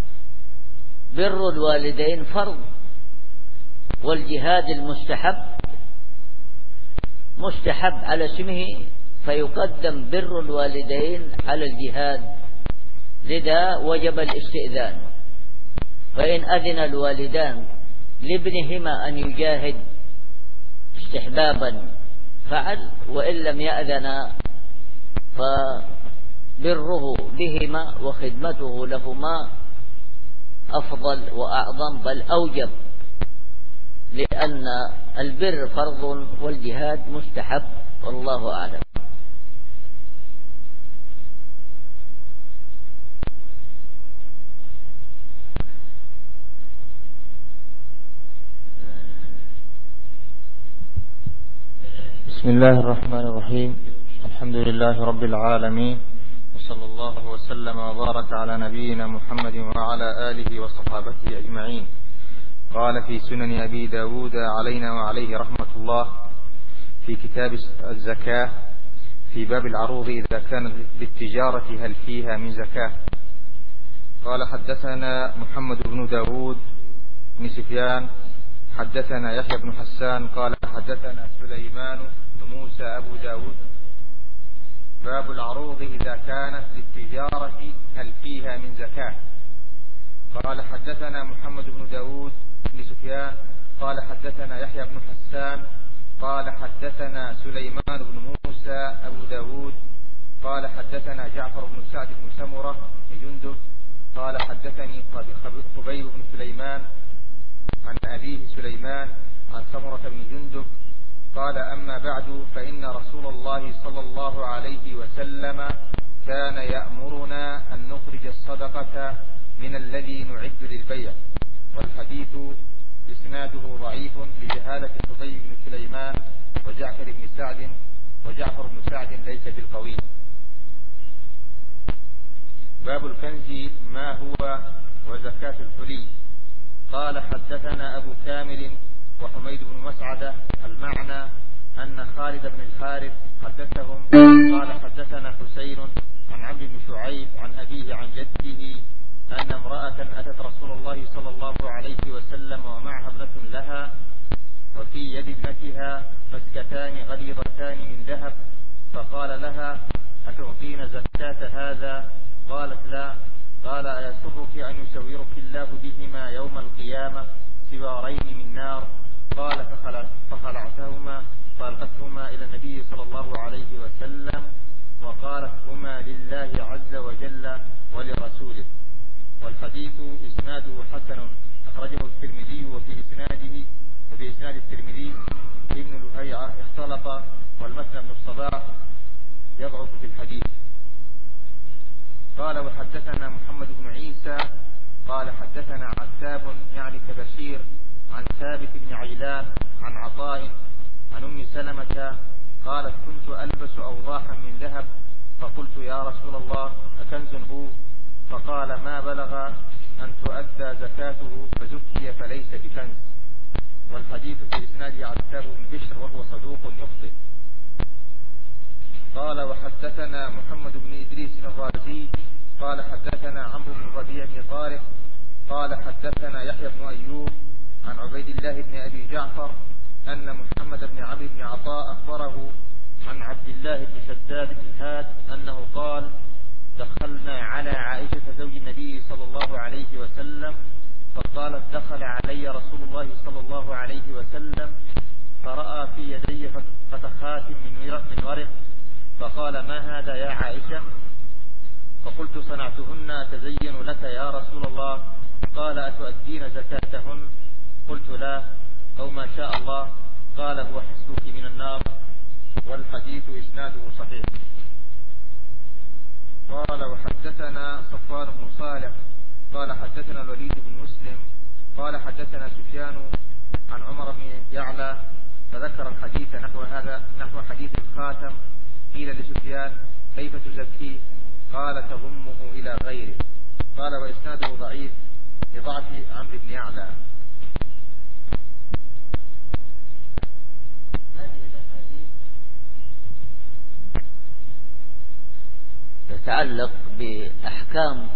الوالدين فرض، والجهاد المستحب مستحب على اسمه، فيقدم بر الوالدين على الجهاد، لذا وجب الاستئذان. فإن أذن الوالدان لابنهما أن يجاهد استحبابا فعل، وإن لم يأذنا فبره بهما وخدمته لهما أفضل وأعظم بل أوجب، لأن البر فرض والجهاد مستحب، والله أعلم. بسم الله الرحمن الرحيم. الحمد لله رب العالمين، وصلى الله وسلم وبارك على نبينا محمد وعلى آله وصحابته أجمعين. قال في سنن أبي داود علينا وعليه رحمة الله في كتاب الزكاة في باب العروض إذا كانت بالتجارة هل فيها من زكاة. قال حدثنا محمد بن داود بن سفيان حدثنا يحيى بن حسان قال حدثنا سليمان بن موسى أبو داود باب العروض إذا كانت للتجارة هل فيها من زكاة. قال حدثنا محمد بن داود بن سفيان قال حدثنا يحيى بن حسان قال حدثنا سليمان بن موسى أبو داود قال حدثنا جعفر بن سعد بن سمرة بن جندب قال حدثني خبيب بن سليمان عن أبيه سليمان عن سمرة بن جندب قال أما بعد فإن رسول الله صلى الله عليه وسلم كان يأمرنا أن نخرج الصدقة من الذي نعد للبيع. والحديث إسناده ضعيف لجهالة خبيب بن سليمان وجعفر بن سعد وجعفر بن سعد ليس بالقوي. باب الكنز ما هو وزكاة الحلي. قال حدثنا أبو كامل وحميد بن مسعدة المعنى أن خالد بن الحارث حدثهم قال حدثنا حسين عن عمرو بن شعيب عن أبيه عن جده أن امرأة أتت رسول الله صلى الله عليه وسلم ومعها ابنة لها وفي يد ابنتها مسكتان غليظتان من ذهب فقال لها أتعطين زكاة هذا؟ قالت لا. قال أيسرك أن يسورك الله بهما يوم القيامة سوارين من نار؟ قال فخلعتهما فألقتهما إلى النبي صلى الله عليه وسلم وقالت هما لله عز وجل ولرسوله. والحديث إسناده حسن أخرجه الترمذي وفي إسناده وفي إسناد الترمذي ابن لهيعة اختلط والمثنى بن الصباح يضعف في الحديث. قال وحدثنا محمد بن عيسى قال حدثنا عتاب يعني كبشير عن ثابت بن عيلان عن عطاء عن أم سلمة قالت كنت ألبس أوضاحا من ذهب فقلت يا رسول الله أكنز هو؟ فقال ما بلغ أن تؤدى زكاته فزكي فليس بكنز. والحديث في إسناده عتاب بن بشر وهو صدوق يخطئ. قال وحدثنا محمد بن إدريس الرازي قال حدثنا عمرو بن ربيع بن طارق قال حدثنا يحيى بن أيوب عن عبيد الله بن أبي جعفر أن محمد بن عمرو بن عطاء أخبره عن عبد الله بن شداد بن هاد أنه قال دخلنا على عائشة زوج النبي صلى الله عليه وسلم فقالت دخل علي رسول الله صلى الله عليه وسلم فرأى في يدي فتخات من ورق فقال ما هذا يا عائشة؟ فقلت صنعتهن أتزين لك يا رسول الله؟ قال أتؤدين زكاتهن؟ قلت لا أو ما شاء الله. قال هو حسبك من النار. والحديث إسناده صحيح. قال وحدثنا صفوان بن صالح قال حدثنا الوليد بن مسلم قال حدثنا سفيان عن عمر بن يعلى فذكر الحديث نحو هذا نحو حديث الخاتم. قيل لسفيان كيف تزكيه؟ قال تضمه إلى غيره. قال وإسناده ضعيف لضعف عمرو بن يعلى. يتعلق بأحكام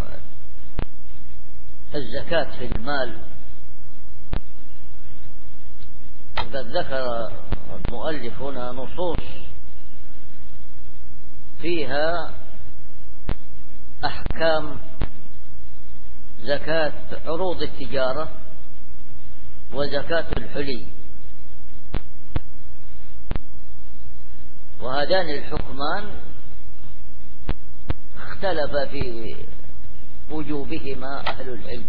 الزكاة في المال. وقد ذكر المؤلف هنا نصوص فيها أحكام زكاة عروض التجارة وزكاة الحلي، وهذان الحكمان اختلف في وجوبهما أهل العلم.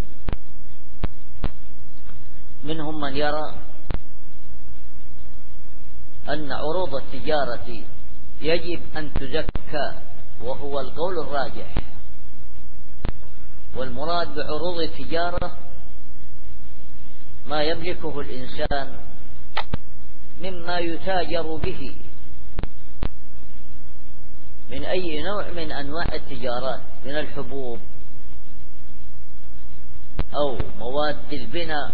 منهم من يرى أن عروض التجارة يجب أن تزكى وهو القول الراجح. والمراد بعروض التجارة ما يملكه الإنسان مما يتاجر به من أي نوع من أنواع التجارات، من الحبوب أو مواد البناء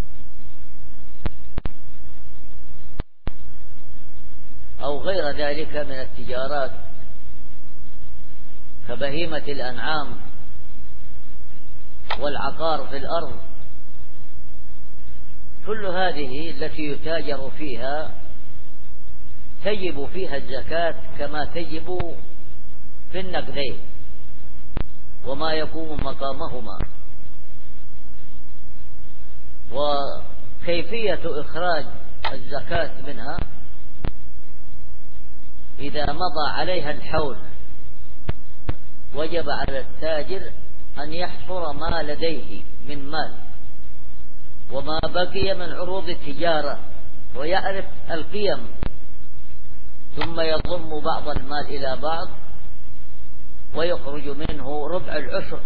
أو غير ذلك من التجارات كبهيمة الأنعام والعقار في الأرض، كل هذه التي يتاجر فيها تجب فيها الزكاة كما تجب في النقدين وما يقوم مقامهما. وكيفية إخراج الزكاة منها: إذا مضى عليها الحول وجب على التاجر أن يحصر ما لديه من مال وما بقي من عروض التجارة ويعرف القيم، ثم يضم بعض المال إلى بعض ويخرج منه ربع العشر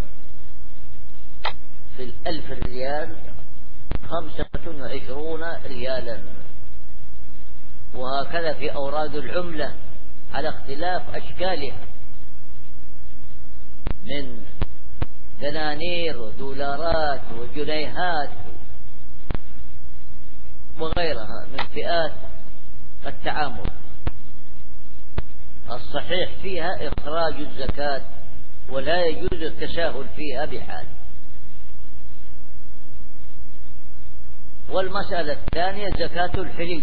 في الألف ريال خمسة وعشرون ريالا، وهكذا في أوراق العملة على اختلاف أشكالها من دنانير ودولارات وجنيهات وغيرها من فئات التعامل. الصحيح فيها إخراج الزكاة ولا يجوز التساهل فيها بحال. والمسألة الثانية زكاة الحلي،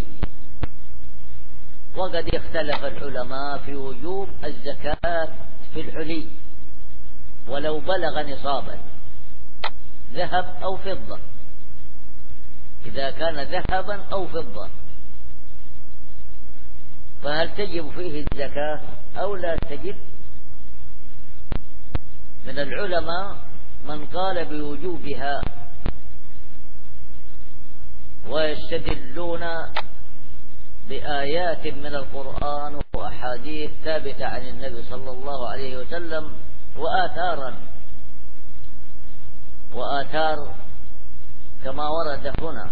وقد اختلف العلماء في وجوب الزكاة في الحلي ولو بلغ نصابا ذهب أو فضة، إذا كان ذهبا أو فضة فهل تجب فيه الزكاة أو لا تجب؟ من العلماء من قال بوجوبها، ويستدلون بآيات من القرآن وأحاديث ثابتة عن النبي صلى الله عليه وسلم وآثارا وآثار كما ورد هنا.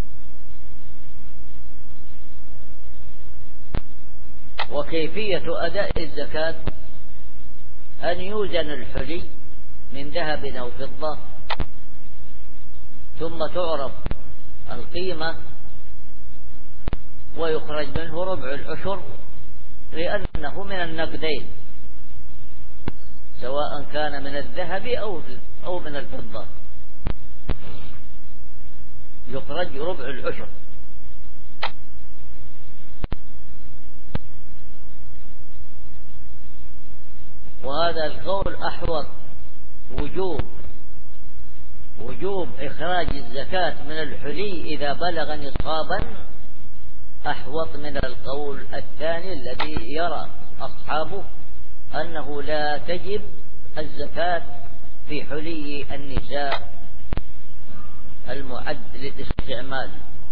وكيفية أداء الزكاة أن يوزن الحلي من ذهب أو فضة ثم تعرف القيمة ويخرج منه ربع العشر، لأنه من النقدين سواء كان من الذهب أو من الفضة، يخرج ربع العشر. وهذا القول أحوط وجوب وجوب إخراج الزكاة من الحلي إذا بلغ نصابا أحوط من القول الثاني الذي يرى أصحابه أنه لا تجب الزكاة في حلي النساء المعد للاستعمال.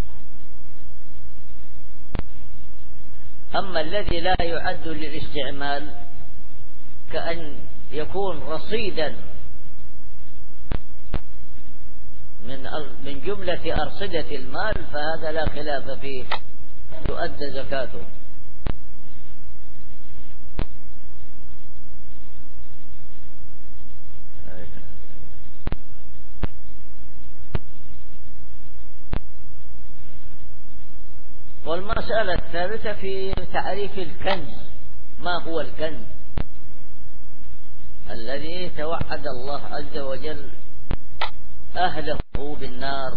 أما الذي لا يعد للاستعمال كأن يكون رصيدا من من جملة أرصدة المال فهذا لا خلاف فيه، تؤدى زكاته. والمسألة الثالثة في تعريف الكنز، ما هو الكنز الذي توعد الله عز وجل أهله بالنار؟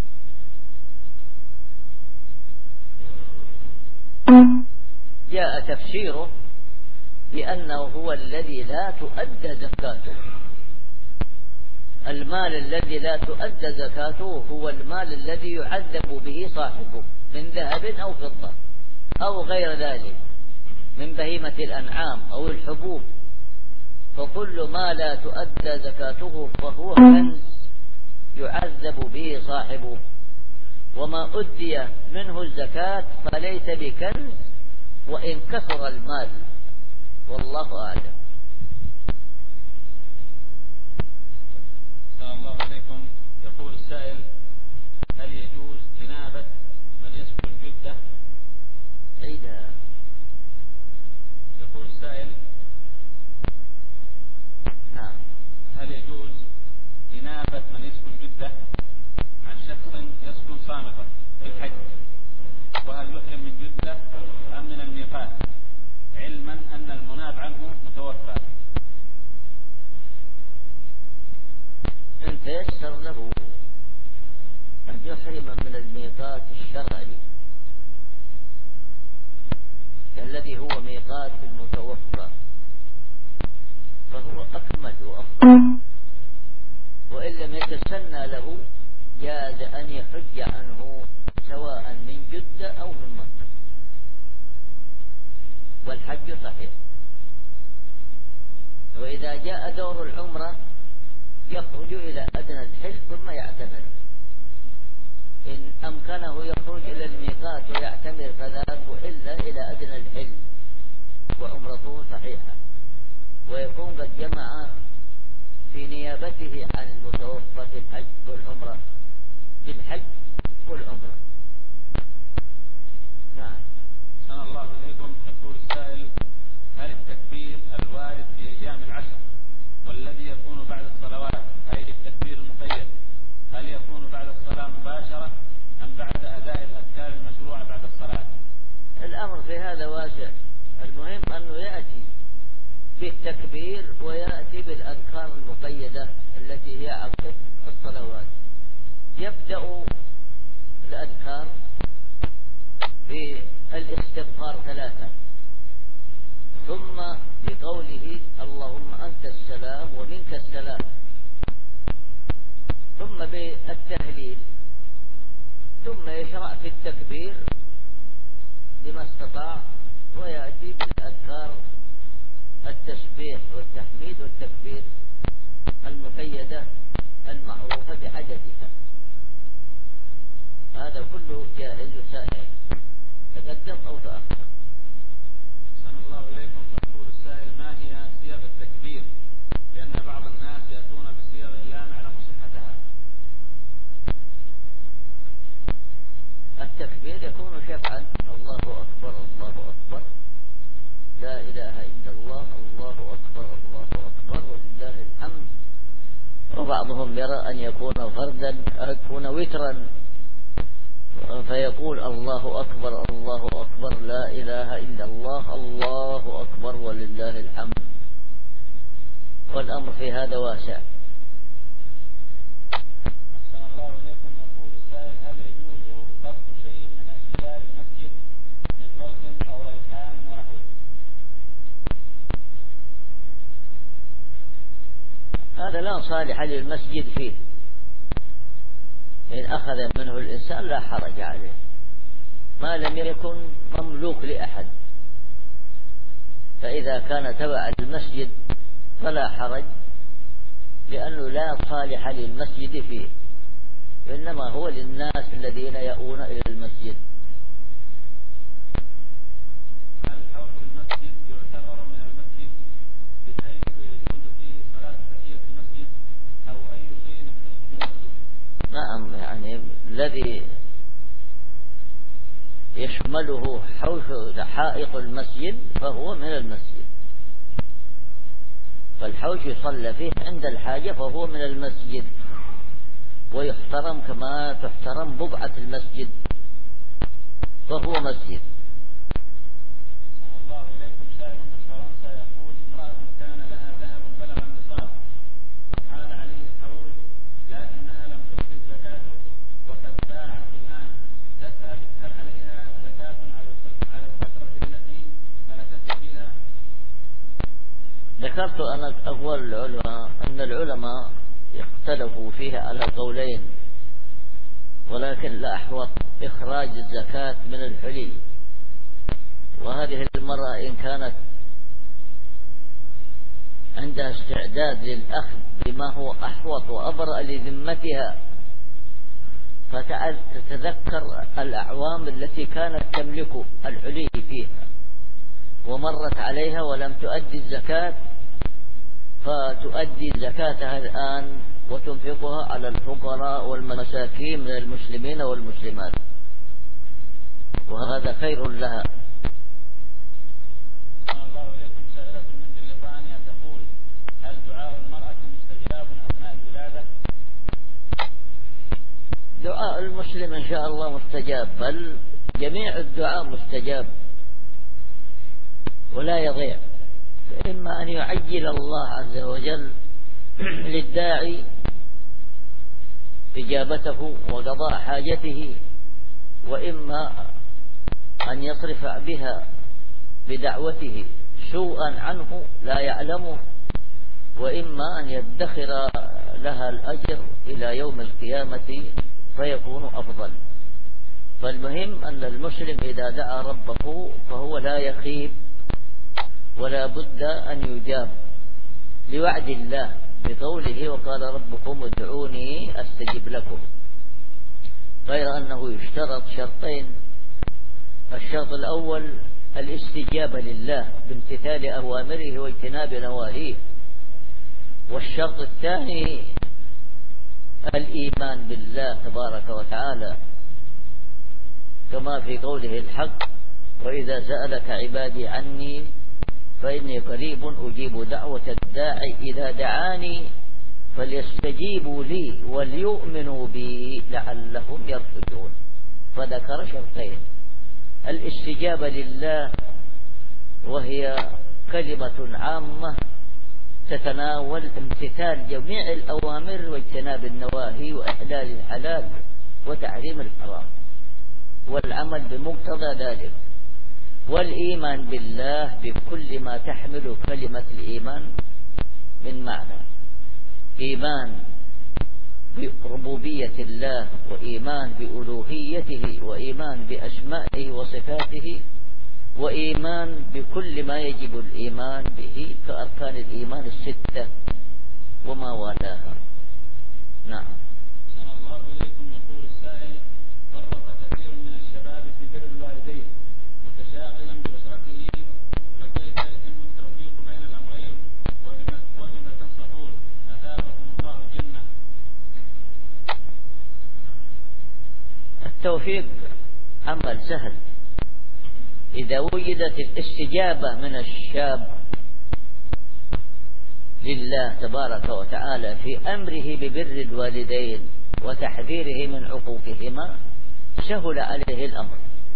جاء تفسيره بأنه هو الذي لا تؤدى زكاته. المال الذي لا تؤدى زكاته هو المال الذي يعذب به صاحبه من ذهب أو فضة أو غير ذلك من بهيمة الأنعام أو الحبوب، فكل ما لا تؤدى زكاته فهو كنز يعذب به صاحبه، وما أدي منه الزكاة فليس بكنز وإن كثر المال، والله أعلم. السلام الله عليكم. يقول السائل: هل يجوز جنابة من يسكن جدة؟ عيدها. يقول السائل: فالحج صحيح. وإذا جاء دور العمرة يخرج إلى أدنى الحل ثم يعتمر. إن أمكنه يخرج إلى الميقات ويعتمر فلا تحل إلى أدنى الحل وعمرته صحيحة، ويكون قد جمع في نيابته عن المتوفى في الحج والعمرة، في الحج والعمرة. نعم. أحسن الله إليكم. يقول السائل: هل التكبير الوارد في أيام العشر والذي يكون بعد الصلوات، أي التكبير المقيد، هل يكون بعد الصلاة مباشرة أم بعد أداء الأذكار المشروعة بعد الصلاة؟ الأمر في هذا واسع. المهم أنه يأتي بالتكبير ويأتي بالأذكار المقيدة التي هي عقب الصلوات. يبدأ الأذكار بالاستغفار ثلاثة، ثم بقوله اللهم أنت السلام ومنك السلام، ثم بالتهليل، ثم يشرع في التكبير بما استطاع، ويأتي بالأذكار التسبيح والتحميد والتكبير المقيدة المعروفة بعددها. هذا كله جائز سائغ، تقدم أو تأخر. أحسن الله إليكم. يقول السائل: ما هي صيغ التكبير؟ لأن بعض الناس يأتون بصيغ لا نعلم صحتها. التكبير يكون شفعا: الله أكبر الله أكبر، لا إله إلا الله، الله أكبر الله أكبر ولله الحمد. وبعضهم يرى أن يكون فردا أو يكون وترا، فيقول الله أكبر الله أكبر لا إله إلا الله، الله أكبر ولله الحمد. والأمر في هذا واسع. أحسن الله إليكم. يقول السائل: هل يجوز قطع شيء من أشجار المسجد من ورد أو ريحان ونحوه؟ هذا لا صالح للمسجد فيه. إن أخذ منه الإنسان لا حرج عليه، ما لم يكن مملوك لأحد. فإذا كان تبع المسجد فلا حرج، لأنه لا صالح للمسجد فيه، إنما هو للناس الذين يأون إلى المسجد. هل حوض المسجد يعتبر من المسجد بحيث يجوز فيه صلاة تحية المسجد أو أي شيء يختص بالمسجد؟ نعم، يعني الذي يشمله حوش حائط المسجد فهو من المسجد، فالحوش يصلى فيه عند الحاجة فهو من المسجد، ويحترم كما تحترم بقعة المسجد، فهو مسجد. الله إليكم. سائل من فرنسا يقول: امرأة كان لها ذهب بلغ النصاب وحال عليه الحول لكنها لم تخرج زكاته وقد باعت الآن، تسأل هل عليها زكاة على الفترة التي ملكت فيها؟ ذكرت أن أقوال العلماء أن العلماء اختلفوا فيها على قولين، ولكن لا أحوط إخراج الزكاة من الحلي. وهذه المرأة إن كانت عندها استعداد للأخذ بما هو أحوط وأبرأ لذمتها، فتتذكر الأعوام التي كانت تملك الحلي فيها ومرت عليها ولم تؤدي الزكاة، فتؤدي زكاتها الآن وتنفقها على الفقراء والمساكين من المسلمين والمسلمات، وهذا خير لها. الله إليكم. سائلة من بريطانيا تقول: هل دعاء المرأة مستجاب أثناء الولادة؟ دعاء المسلم إن شاء الله مستجاب، بل جميع الدعاء مستجاب ولا يضيع. فإما أن يعجل الله عز وجل للداعي إجابته وقضاء حاجته، وإما أن يصرف بها بدعوته سوءا عنه لا يعلمه، وإما أن يدخر لها الأجر إلى يوم القيامة فيكون أفضل. فالمهم أن المسلم إذا دعا ربه فهو لا يخيب ولا بد أن يجاب لوعد الله بقوله وقال ربكم ادعوني أستجب لكم، غير أنه يشترط شرطين. الشرط الأول الاستجابة لله بامتثال أوامره واجتناب نواهيه، والشرط الثاني الإيمان بالله تبارك وتعالى، كما في قوله الحق وإذا سألك عبادي عني فإني قريب أجيب دعوة الداعي إذا دعاني فليستجيبوا لي وليؤمنوا بي لعلهم يرشدون. فذكر شرطين: الاستجابة لله وهي كلمة عامة تتناول امتثال جميع الأوامر واجتناب النواهي وإحلال الحلال وتحريم الحرام والعمل بمقتضى ذلك، والإيمان بالله بكل ما تحمل كلمة الإيمان من معنى: إيمان بربوبية الله، وإيمان بألوهيته، وإيمان بأسمائه وصفاته، وإيمان بكل ما يجب الإيمان به كأركان الإيمان الستة وما والاها. نعم. أحسن الله إليكم. يقول السائل: فرط كثير من الشباب في بر الوالدين متشاغلا بأسرته، فكيف يتم التوفيق بين الأمرين وبما تنصحون؟ أثابكم الله جنة. التوفيق عمل سهل إذا وجدت الاستجابة من الشاب لله تبارك وتعالى في أمره ببر الوالدين وتحذيره من عقوقهما سهل عليه الأمر.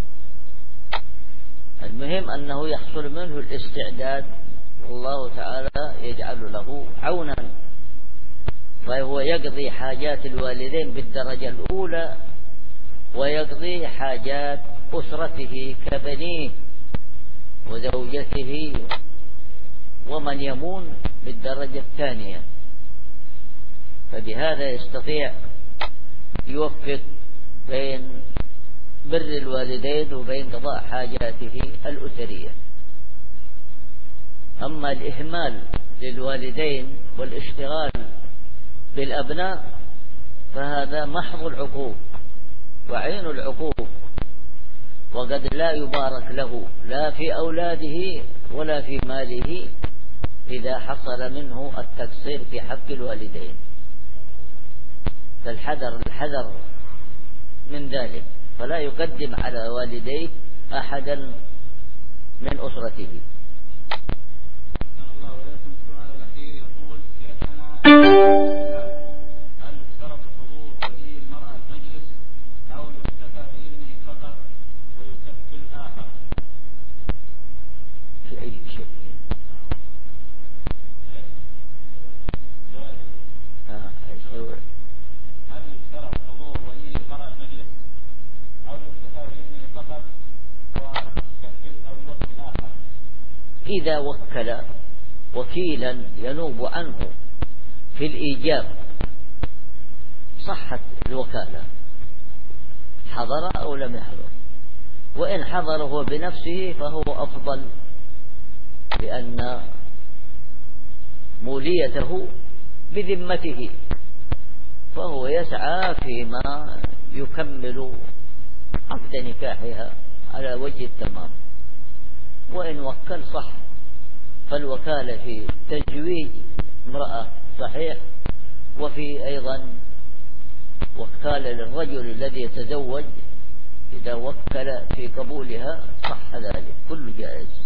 المهم أنه يحصل منه الاستعداد، والله تعالى يجعل له عونا، فهو يقضي حاجات الوالدين بالدرجة الأولى، ويقضي حاجات أسرته كبنيه وزوجته ومن يمون بالدرجة الثانية، فبهذا يستطيع يوفق بين بر الوالدين وبين قضاء حاجاته الأسرية. أما الإهمال للوالدين والاشتغال بالأبناء فهذا محض العقوق وعين العقوق، وقد لا يبارك له لا في أولاده ولا في ماله إذا حصل منه التقصير في حق الوالدين. فالحذر الحذر من ذلك، فلا يقدم على والديه أحدا من أسرته. الله ولكم. السؤال الأخير يقول: شيخنا، هل يشترط حضور ولي المرأة المجلس أو يكتفى بإذنه فقط ويكفي الآخر؟ في أي شيء؟ آه. هل يشترط حضور ولي المرأة المجلس أو يكتفى بإذنه فقط ويكفي أو يكفي الآخر؟ إذا وكل وكيلا ينوب عنه في الإيجاب صحت الوكالة، حضر أو لم يحضر، وإن حضر هو بنفسه فهو أفضل، لأن موليته بذمته، فهو يسعى فيما يكمل عقد نكاحها على وجه التمام. وإن وكل صح، فالوكالة في تزويج امرأة صحيح، وفي أيضا وكالة للرجل الذي يتزوج إذا وكل في قبولها صح ذلك، كل جائز.